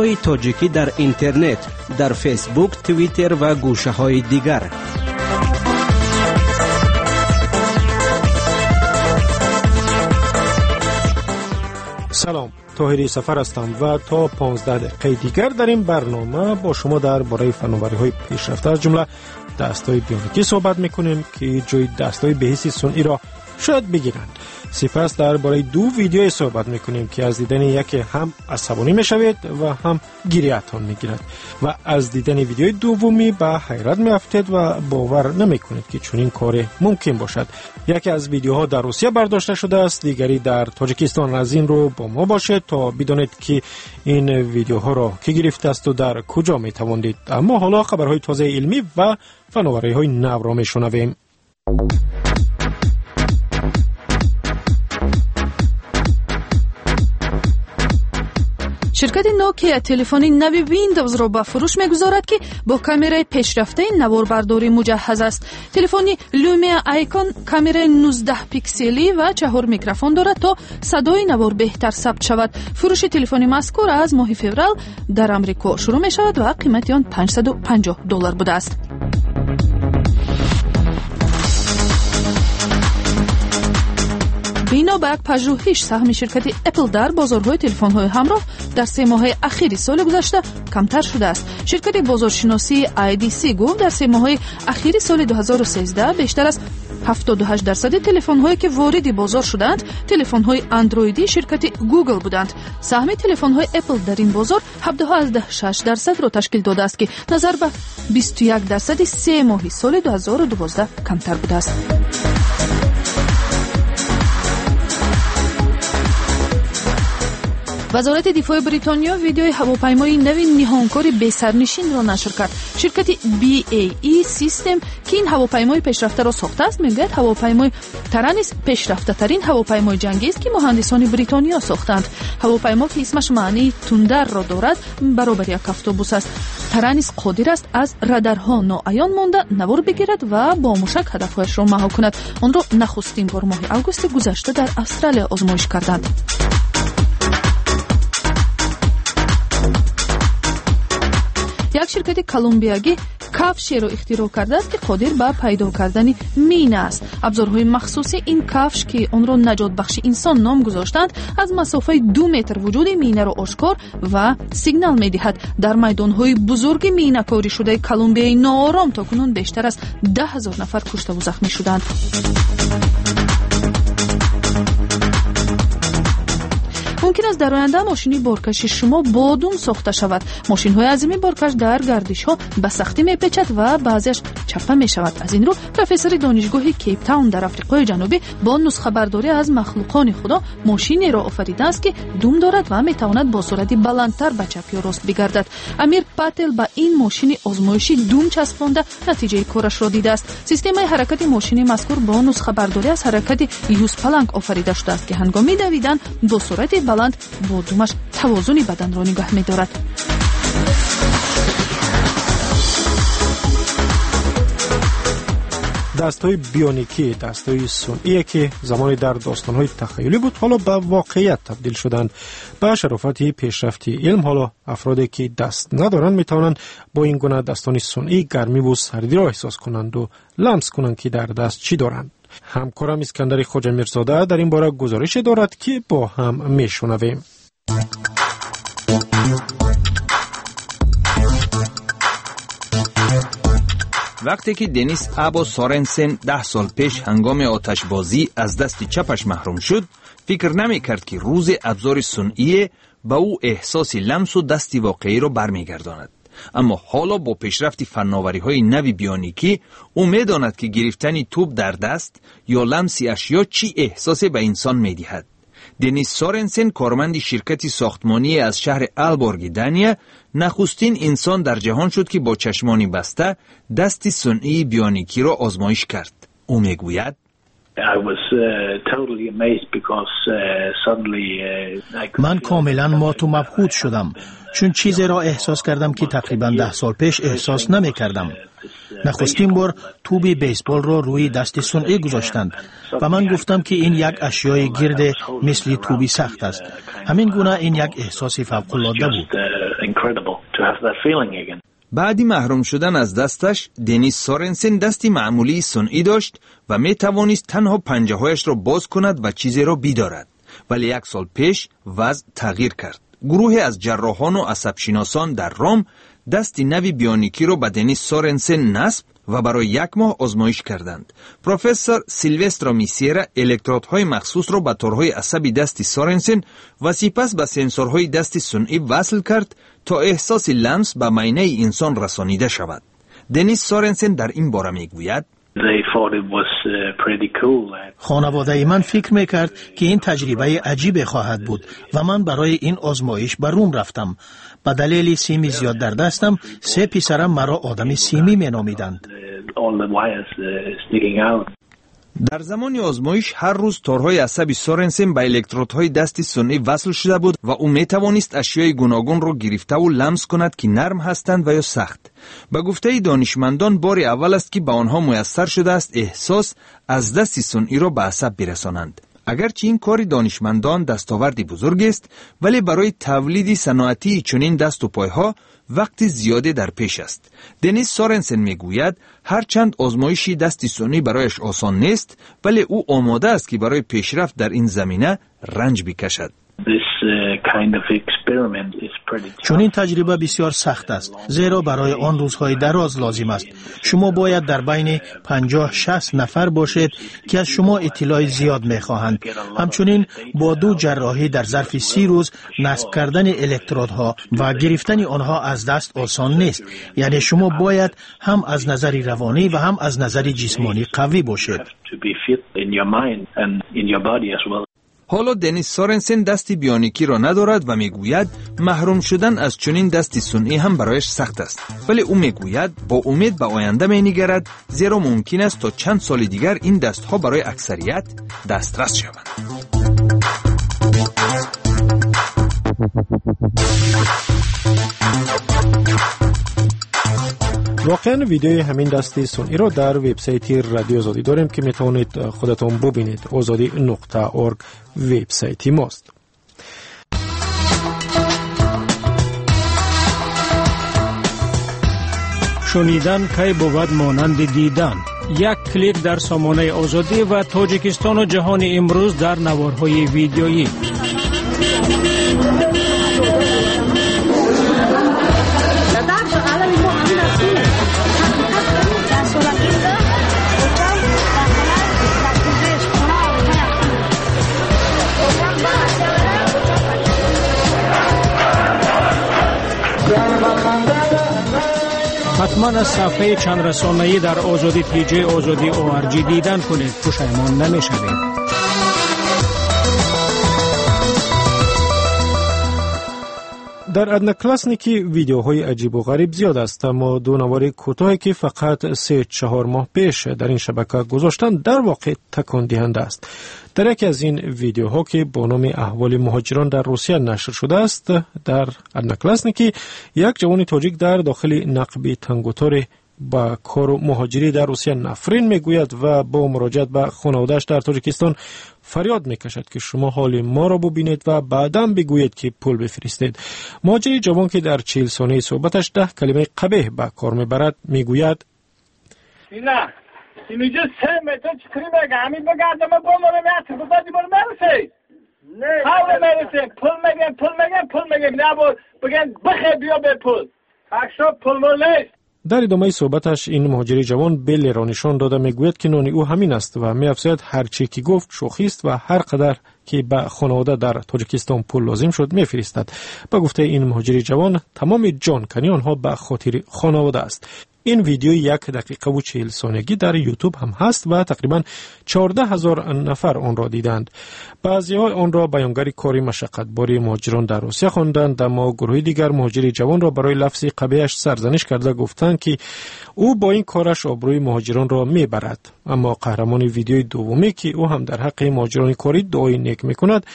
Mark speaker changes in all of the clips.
Speaker 1: برنامه‌های تاجیکی در اینترنت، در فیسبوک، توییتر و گوشه‌های دیگر.
Speaker 2: سلام، طاهری سفر هستم و تا 15 دقیقه دیگر در این برنامه با شما درباره فناوری‌های پیشرفته از جمله دستای بیونیکی صحبت می‌کنیم که جای دستای بهیس صنعی را شاید بگیرند. سپس درباره دو ویدیو صحبت می‌کنیم که از دیدن یکی هم عصبانی می‌شوید و هم گریه‌تان می‌گیرد و از دیدن ویدیوی دومی به حیرت می‌افتید و باور نمی‌کنید که چنین کاری ممکن باشد. یکی از ویدیوها در روسیه برداشته شده است، دیگری در تاجیکستان. از این رو با ما باشید تا بدانید که این ویدیوها را کی گرفته است و در کجا می‌توانید. اما حالا خبرهای تازه علمی و فناوری‌های نو را می‌شنویم.
Speaker 3: شرکت نوکیا تلفن نوی ویندوز را به فروش می‌گذارد که با کامرای پیشرفته نواربرداری مجهز است. تلفن لومیا آیکون کامرای 19 پیکسلی و 4 میکروفون دارد تا صدای نوار بهتر ثبت شود. فروش تلفن مذکور از ماه فوریه در آمریکا شروع می‌شود و قیمت آن $550 بوده است. بنا به یک پژوهش سهم شرکت اپل در بازارهای تلفن‌های همراه در 3 ماه اخیر سال گذشته کمتر شده است. شرکت بازارشناسی IDC گفت در 3 ماه اخیر سال 2013 بیشتر از 78% تلفن‌هایی که وارد بازار شدند تلفن‌های اندرویدی شرکت گوگل بودند. سهم تلفن‌های اپل در این بازار 17.6% را تشکیل داده است که نظر به 21% 3 ماه سال 2012 کمتر بوده است. وزارت دفاع بریتانیا ویدیوی هواپیمای نو نهانکار بی سرنشین را نشر کرد. شرکت BAE سیستم که این هواپیمای پیشرفته را ساخته است میگوید هواپیمای ترانیس پیشرفته ترین هواپیمای جنگی است که مهندسان بریتانیا ساختند. هواپیما که اسمش معنی تندر را دارد برابر یک اتوبوس است. ترانیس قادر است از رادارها ناعیان مانده نوار بگیرد و با موشک هدفهایش را مهار کند. آن را نخستین بار ماه اوگوست گذشته در استرالیا آزمایش کردند. یک شرکت کلمبیایی کفشی را اختراع کرده است که قادر به پیدا کردن مینه است. ابزارهای مخصوصی این کفش که آن را نجات بخش انسان نام گذاشتند از مسافه 2 متر وجود مینه را آشکار و سیگنال می‌دهد. در میدان‌های بزرگ مینه کاری شده کلمبیای ناآرام تاکنون بیشتر از 10,000 نفر کشته و زخمی شدند. ممکن است در آینده ماشین بارکش شما بادون ساخته شود. ماشین‌های عظیم بارکش در گردش‌ها به سختی می‌پیچد و بعضیش چپه می‌شود. از این رو پروفسور دانشگاه کیپ تاون در آفریقای جنوبی با نسخه برداری از مخلوقان خدا ماشینی را آفریده است که دوم دارد و می‌تواند با سرعت بلندتر به چپ یا راست بگردد. امیر پاتل با این ماشین آزمایشی دوم چسبانده نتیجه کارش را دیده است. سیستم حرکت ماشین مذکور با نسخه برداری از حرکت یوز پلانک آفریده شده است که هنگام دویدن با سرعت بلند با دومش توازن بدن را نگاه می‌دارد.
Speaker 2: دستای بیونیکی، دستای صنعی که زمانی در داستان‌های تخیلی بود حالا به واقعیت تبدیل شدند. به شرافت پیشرفتی علم حالا افرادی که دست ندارند میتوانند با این گونه دستان صنعی گرمی و سردی را احساس کنند و لمس کنند که در دست چی دارند. همکارم اسکندر خواجه میرزاده در این باره گزارش دارد که با هم میشنویم.
Speaker 4: وقتی که دنیس ابو سورنسن 10 سال پیش هنگام آتشبازی از دست چپش محروم شد، فکر نمی کرد که روز ابزار صنعی به او احساس لمس و دست واقعی را برمیگرداند. اما حالا با پیشرفت فناوری‌های نوی بیونیکی او می‌داند که گرفتن توپ در دست یا لمس اشیا چی احساسی به انسان می‌دهد. دنیس سورنسن کارمند شرکت ساختمانی از شهر البورگ دانیا نخستین انسان در جهان شد که با چشمانی بسته دست صنعی بیونیکی را آزمایش کرد. او میگوید
Speaker 5: من کاملا مات و مبهوت شدم چون چیزی را احساس کردم که تقریبا 10 سال پیش احساس نمی کردم. نخستین بار توپ بیسبال را روی دست صنعی گذاشتند و من گفتم که این یک اشیای گرد مثل توپ سخت است. همین گونه این یک احساس فوق‌العاده بود.
Speaker 6: incredible to have that feeling again.
Speaker 4: بعدی محروم شدن از دستش، دنیس سورنسن دستی معمولی صنعی داشت و می توانست تنها پنجه‌هایش را باز کند و چیزی را بدارد. ولی 1 سال پیش وضع تغییر کرد. گروهی از جراحان و عصبشناسان در روم دستی نوی بیونیکی را به دنیس سورنسن نصب و برای 1 ماه آزمایش کردند. پروفسور سیلوسترو میسیرا الکترودهای مخصوص را به تورهای عصبی دستی سورنسن و سپس به سنسورهای دستی صنعی وصل کرد تا احساس لمس به معده انسان رسانیده شود. دنیس سورنسن در این باره میگوید:
Speaker 5: خانواده من فکر میکرد که این تجربه عجیب خواهد بود و من برای این آزمایش به روم رفتم. به دلیل سیمی زیاد در دستم 3 پسرم مرا آدم سیمی مینامیدند.
Speaker 4: در زمان آزمایش هر روز تورهای عصبی سورنسن به الکترودهای دستی صنعی وصل شده بود و او می توانست اشیای گوناگون را گرفته و لمس کند که نرم هستند و یا سخت. به گفته دانشمندان بار اول است که به آنها میسر شده است احساس از دستی صنعی را به عصب برسانند. اگرچه این کار دانشمندان دستاوردی بزرگ است، ولی برای تولید صنعتی چنین دست و پایها وقت زیاده در پیش است. دنیس سورنسن میگوید هرچند آزمایشی دستی صنعی برایش آسان نیست، ولی او آماده است که برای پیشرفت در این زمینه رنج بکشد.
Speaker 5: چون این تجربه بسیار سخت است، زیرا برای آن روزهای دراز لازم است. شما باید در بین 50-60 نفر باشید که از شما اطلاع زیاد می‌خواهند. همچنین با 2 جراحی در ظرف 30 روز نصب کردن الکترودها و گرفتن آنها از دست آسان نیست. یعنی شما باید هم از نظر روانی و هم از نظر جسمانی قوی باشید.
Speaker 4: حالا دنیس سورنسن دستی بیونیکی را ندارد و میگوید محروم شدن از چنین دستی صنعی هم برایش سخت است. ولی او میگوید با امید به آینده مینگرد، زیرا ممکن است تا چند سال دیگر این دستها برای اکثریت دسترس شوند.
Speaker 2: واقعا ویدیوی همین دستی صنعی را در وبسایت رادیو آزادی داریم که میتونید خودتون ببینید. azadi.org وبسایت ماست.
Speaker 7: شنیدن کی بود مانند دیدن. 1 کلیک در سامانه آزادی و تاجیکستان و جهان امروز در نوارهای ویدیویی. حتما از صفحه چند رسانه‌ای در آزادی پیج آزادی ORG دیدن کنید، پشیمان نمی‌شوید.
Speaker 2: در ادناکلاسنیکی ویدیوهای عجیب و غریب زیاد است، اما 2 نوار کوتاهی که فقط 3-4 ماه پیش در این شبکه گذاشتن در واقع تکان دهنده است. در یکی از این ویدیوها که با نام احوال مهاجران در روسیه نشر شده است، در ادناکلاسنیکی یک جوان تاجیک در داخل نقب تنگوتار با کار مهاجری در روسیه نفرین میگوید و با مراجعت به خانواده‌اش در تاجیکستان فریاد میکشد که شما حال ما را ببینید و بعداً بگویید که پول بفرستید. مهاجری جوان که در 40 ثانیه صحبتش 10 کلمه قبیح به کار میبرد میگوید:
Speaker 8: نه اینجا 3 متر چطوری بگم همین بگردم با ما رو بزادی برو مرسی حالا مرسی پول مگم نه بگن بخیر بیا به پول اکشا پول ملیست.
Speaker 2: در ادامه صحبتش این مهاجری جوان بل را نشان داده میگوید که نان او همین است و می‌افزاید هر چی که گفت شوخی است و هر قدر که به خانواده در تاجیکستان پول لازم شد میفرستد. با گفته این مهاجری جوان تمام جان کنی آنها به خاطر خانواده است. این ویدیو 1 دقیقه و 40 ثانیگی در یوتیوب هم هست و تقریبا 14,000 نفر آن را دیدند. بعضی‌ها آن را بیانگر کاری مشقت‌باری مهاجران در روسیه خواندند، اما گروه دیگر مهاجری جوان را برای لفظ قبیحش سرزنش کرده گفتند که او با این کارش آبروی مهاجران را میبرد. اما قهرمان ویدیوی دومی که او هم در حق مهاجران کاری دعای نیک میکند،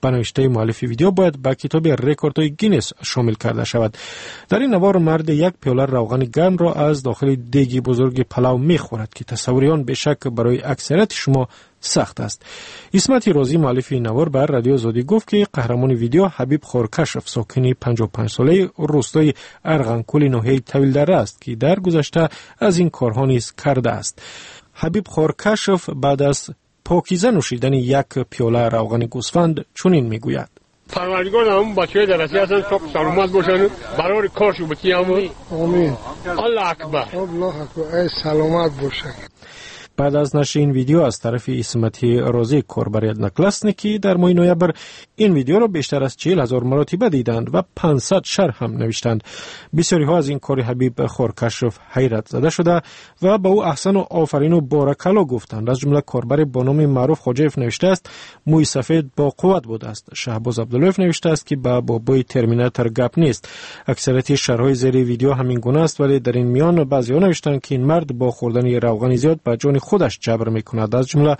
Speaker 2: به نوشته مؤلف ویدیو باید به کتاب رکوردهای گینس شامل کرده شود. در این نوار مرد یک پیاله روغن گرم را از داخل دیگی بزرگ پلاو میخورد که تصوری آن به شک برای اکثریت شما سخت است. اسمت رازی مؤلف این نوار بر رادیو آزادی گفت که قهرمان ویدیو حبیب خورکشف ساکن 55 ساله روستای ارغنکول ناحیه طویلدره است که در گذشته از این کارها نیز کرده است. حبیب خورکشف بعد از پاکیزه نوشیدن یک پیاله روغن گوسفند چنین میگوید:
Speaker 9: پروردگار همون بچه‌های درسی هستن صبح سلامت باشن برای کارشو بکیم. آمین. الله اکبر. الله اکبر. ای سلامت باشن.
Speaker 2: بعد از نشر این ویدیو از طرف اسمتی رازی کاربر ادناکلاسنیکی در ماه نوامبر این ویدیو را بیشتر از 40,000 مرتبه دیدند و 500 شرح هم نوشتند. بسیاری ها از این کار حبیب خورکشف حیرت زده شده و با او احسن و آفرین و بارکالله گفتند. از جمله کاربر با نام معروف خواجه‌اف نوشته است: موی سفید با قوت بوده است. شهباز عبدالله‌اف نوشته است که با بابای ترمیناتور گپ نیست. اکثریت شرح‌های زیر ویدیو همین گونه است، ولی در این میان بعضی‌ها نوشتند که این مرد با خوردن روغن زیاد به جان خودش جبر میکند. از جمله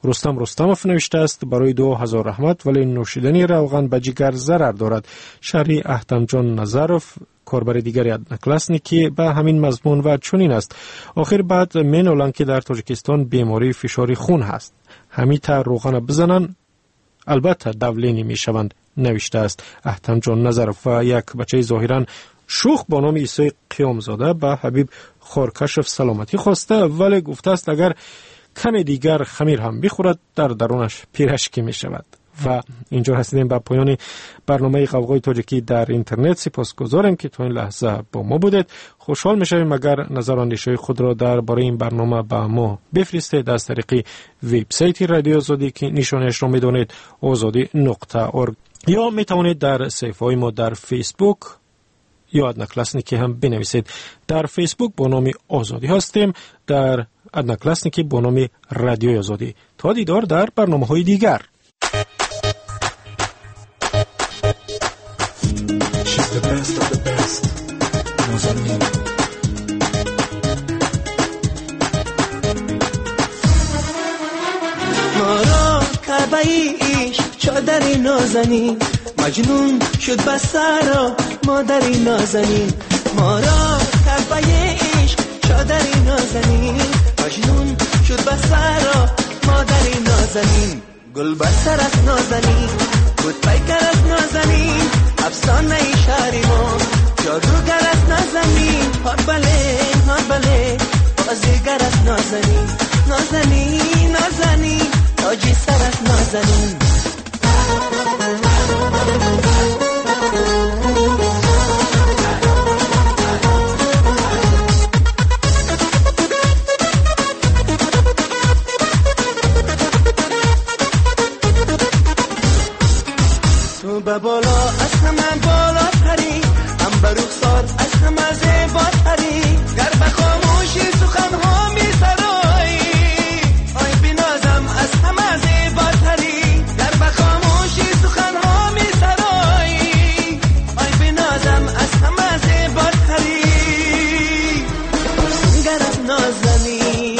Speaker 2: رستموف نوشته است: برای 2000 رحمت، ولی نوشیدن روغن به جگر ضرر دارد. شرحی احتم جان نظروف کاربر دیگری ادناکلاسنیکی به همین مضمون و چنین است: آخر بعد مینولند که در تاجیکستان بیماری فشار خون هست، همیتا روغن بزنن البته دولینی میشوند، نوشته است احتم جان نظروف. و یک بچه ظاهرا شوخ با نام عیسی قیامزاده به حبیب خورکشف سلامتی خواسته، ولی گفته است اگر کمی دیگر خمیر هم بخورد در درونش پیرشکی می شود. و اینجا رسیدیم به پایان برنامه قوقای تاجیکی در اینترنت. سپاسگزارم که تا این لحظه با ما بودید. خوشحال میشویم اگر نظر و اندیشه خود را درباره این برنامه به ما بفرستید از طریق وبسایت رادیو آزادی که نشانش را میدونید azadi.org، یا میتوانید در صفحه ما در فیسبوک یا ادناکلاسنیکی هم بنویسید. در فیسبوک با نام آزادی هستیم، در ادناکلاسنیکی با نام رادیو آزادی. تا دیدار در برنامه‌های دیگر.
Speaker 10: ما را کعبه عشق چادری نازنین، مجنون شد بسرا مادری نازنین. ما را کعبه عشق چادری نازنین، مجنون شد بسرا مادری نازنین. گل بسرت نازنین، بود پیکرت نازنین، افسانه شهری ما جادوگرت نازنین. ها بله بازیگرت نازنین، نازنین نازنین تاجی سرت نازنین. تو به بالا از همه بالا تری، هم به رخسار از همه زیبا تری. گر به خاموشی سخنها می سرایی، آی بنازم از همه زیبا تری. گر به خاموشی سخنها می سرایی، آی بنازم از همه زیبا تری. گرت نازنی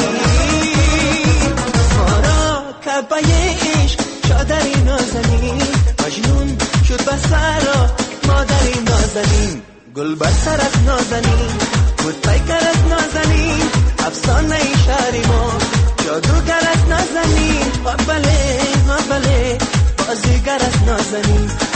Speaker 10: ما را کعبه عشق چادری نازنی، مجنون شد بسرا مادری نازنین. گل بسرت نازنین، بود پیکرت نازنین، افسانه شهری ما جادوگرت نازنین. ها بله بازیگرت نازنین.